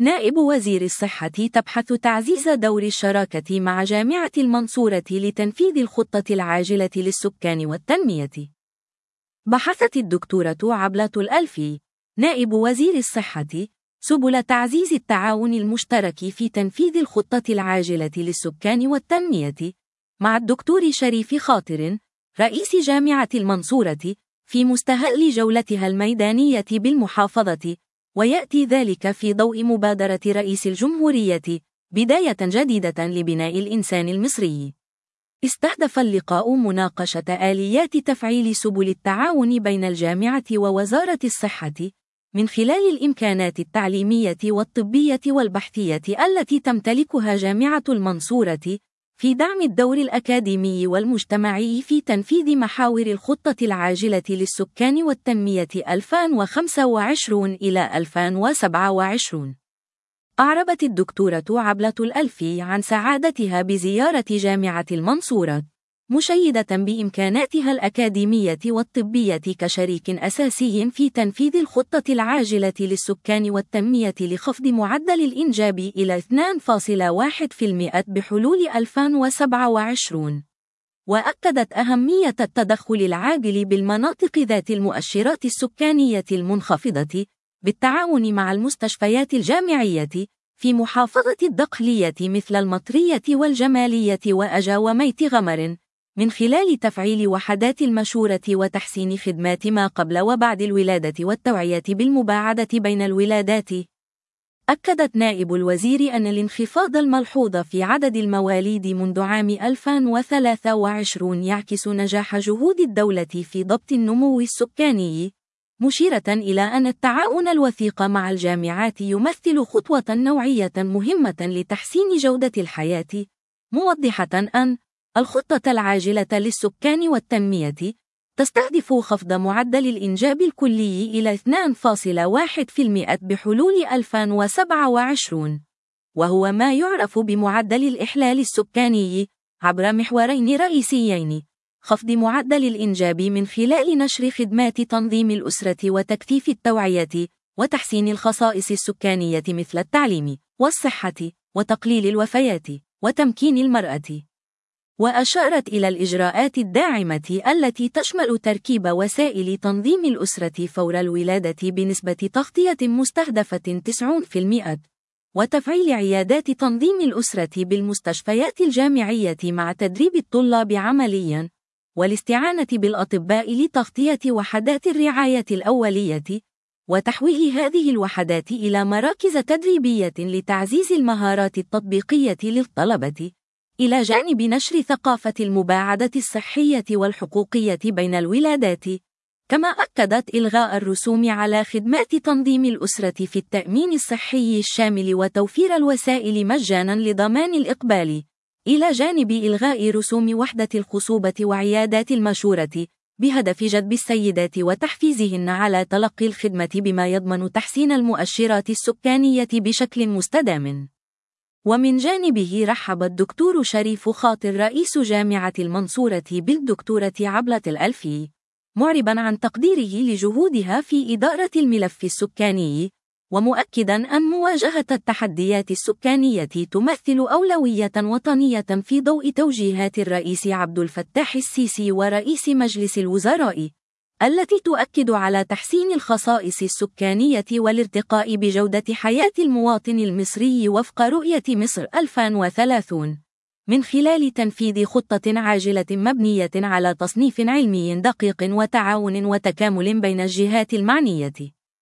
نائب وزير الصحة تبحث تعزيز دور الشراكة مع جامعة المنصورة لتنفيذ الخطة العاجلة للسكان والتنمية. بحثت الدكتورة عبلة الألفي، نائب وزير الصحة، سبل تعزيز التعاون المشترك في تنفيذ الخطة العاجلة للسكان والتنمية مع الدكتور شريف خاطر، رئيس جامعة المنصورة، في مستهل جولتها الميدانية بالمحافظة، ويأتي ذلك في ضوء مبادرة رئيس الجمهورية بداية جديدة لبناء الإنسان المصري. استهدف اللقاء مناقشة آليات تفعيل سبل التعاون بين الجامعة ووزارة الصحة من خلال الإمكانات التعليمية والطبية والبحثية التي تمتلكها جامعة المنصورة في دعم الدور الأكاديمي والمجتمعي في تنفيذ محاور الخطة العاجلة للسكان والتنمية 2025 إلى 2027. أعربت الدكتورة عبلة الألفي عن سعادتها بزيارة جامعة المنصورة، مشيدة بإمكاناتها الأكاديمية والطبية كشريك أساسي في تنفيذ الخطة العاجلة للسكان والتنمية لخفض معدل الإنجاب إلى 2.1% بحلول 2027. وأكدت أهمية التدخل العاجل بالمناطق ذات المؤشرات السكانية المنخفضة بالتعاون مع المستشفيات الجامعية في محافظة الدقهلية مثل المطرية والجمالية وأجا وميت غمر، من خلال تفعيل وحدات المشورة وتحسين خدمات ما قبل وبعد الولادة والتوعية بالمباعدة بين الولادات. أكدت نائب الوزير أن الانخفاض الملحوظ في عدد المواليد منذ عام 2023 يعكس نجاح جهود الدولة في ضبط النمو السكاني، مشيرة إلى أن التعاون الوثيق مع الجامعات يمثل خطوة نوعية مهمة لتحسين جودة الحياة، موضحة أن الخطة العاجلة للسكان والتنمية تستهدف خفض معدل الإنجاب الكلي إلى 2.1% بحلول 2027، وهو ما يعرف بمعدل الإحلال السكاني، عبر محورين رئيسيين: خفض معدل الإنجاب من خلال نشر خدمات تنظيم الأسرة وتكثيف التوعية وتحسين الخصائص السكانية مثل التعليم والصحة وتقليل الوفيات وتمكين المرأة. وأشارت إلى الإجراءات الداعمة التي تشمل تركيب وسائل تنظيم الأسرة فور الولادة بنسبة تغطية مستهدفة 90%، وتفعيل عيادات تنظيم الأسرة بالمستشفيات الجامعية مع تدريب الطلاب عملياً، والاستعانة بالأطباء لتغطية وحدات الرعاية الأولية، وتحويل هذه الوحدات إلى مراكز تدريبية لتعزيز المهارات التطبيقية للطلبة، إلى جانب نشر ثقافة المباعدة الصحية والحقوقية بين الولادات. كما أكدت إلغاء الرسوم على خدمات تنظيم الأسرة في التأمين الصحي الشامل وتوفير الوسائل مجاناً لضمان الإقبال، إلى جانب إلغاء رسوم وحدة الخصوبة وعيادات المشورة، بهدف جذب السيدات وتحفيزهن على تلقي الخدمة بما يضمن تحسين المؤشرات السكانية بشكل مستدام. ومن جانبه رحب الدكتور شريف خاطر رئيس جامعة المنصورة بالدكتورة عبلة الألفي، معرباً عن تقديره لجهودها في إدارة الملف السكاني، ومؤكداً أن مواجهة التحديات السكانية تمثل أولوية وطنية في ضوء توجيهات الرئيس عبد الفتاح السيسي ورئيس مجلس الوزراء، التي تؤكد على تحسين الخصائص السكانية والارتقاء بجودة حياة المواطن المصري وفق رؤية مصر 2030، من خلال تنفيذ خطة عاجلة مبنية على تصنيف علمي دقيق وتعاون وتكامل بين الجهات المعنية.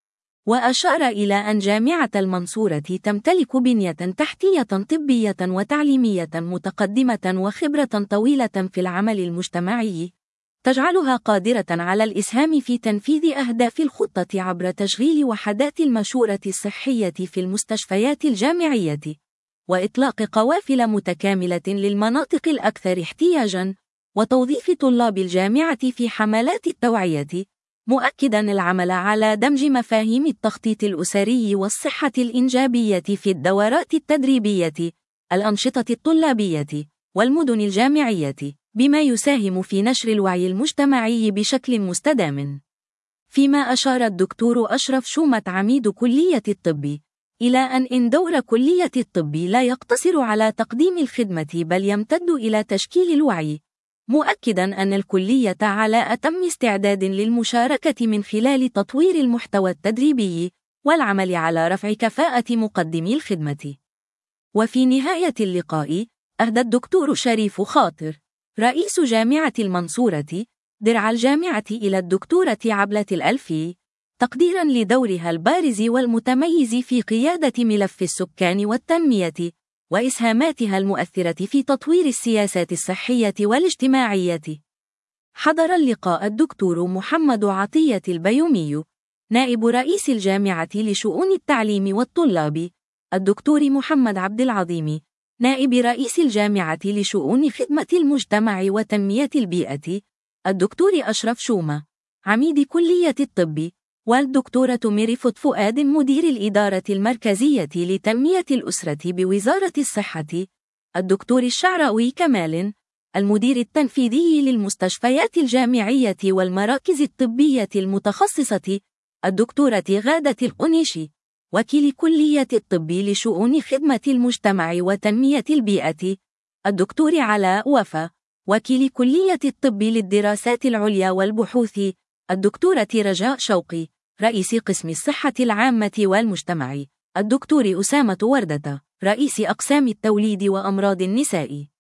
وأشار إلى أن جامعة المنصورة تمتلك بنية تحتية طبية وتعليمية متقدمة وخبرة طويلة في العمل المجتمعي، تجعلها قادرة على الإسهام في تنفيذ أهداف الخطة عبر تشغيل وحدات المشورة الصحية في المستشفيات الجامعية، وإطلاق قوافل متكاملة للمناطق الأكثر احتياجاً، وتوظيف طلاب الجامعة في حملات التوعية، مؤكداً العمل على دمج مفاهيم التخطيط الأسري والصحة الإنجابية في الدورات التدريبية، الأنشطة الطلابية، والمدن الجامعية، بما يساهم في نشر الوعي المجتمعي بشكل مستدام. فيما أشار الدكتور أشرف شومة عميد كلية الطب إلى أن دور كلية الطب لا يقتصر على تقديم الخدمة بل يمتد إلى تشكيل الوعي، مؤكداً أن الكلية على أتم استعداد للمشاركة من خلال تطوير المحتوى التدريبي والعمل على رفع كفاءة مقدمي الخدمة. وفي نهاية اللقاء، أهدى الدكتور شريف خاطر، رئيس جامعة المنصورة، درع الجامعة إلى الدكتورة عبلة الألفي، تقديراً لدورها البارز والمتميز في قيادة ملف السكان والتنمية، وإسهاماتها المؤثرة في تطوير السياسات الصحية والاجتماعية. حضر اللقاء الدكتور محمد عطية البيومي، نائب رئيس الجامعة لشؤون التعليم والطلاب، الدكتور محمد عبد العظيم، نائب رئيس الجامعة لشؤون خدمة المجتمع وتنمية البيئة، الدكتور أشرف شومة، عميد كلية الطب، والدكتورة ميرفت فؤاد، مدير الإدارة المركزية لتنمية الأسرة بوزارة الصحة، الدكتور الشعراوي كمال، المدير التنفيذي للمستشفيات الجامعية والمراكز الطبية المتخصصة، الدكتورة غادة القنيشي، وكيل كلية الطب لشؤون خدمة المجتمع وتنمية البيئة، الدكتور علاء وفا، وكيل كلية الطب للدراسات العليا والبحوث، الدكتورة رجاء شوقي، رئيس قسم الصحة العامة والمجتمع، الدكتور أسامة وردة، رئيس أقسام التوليد وأمراض النساء.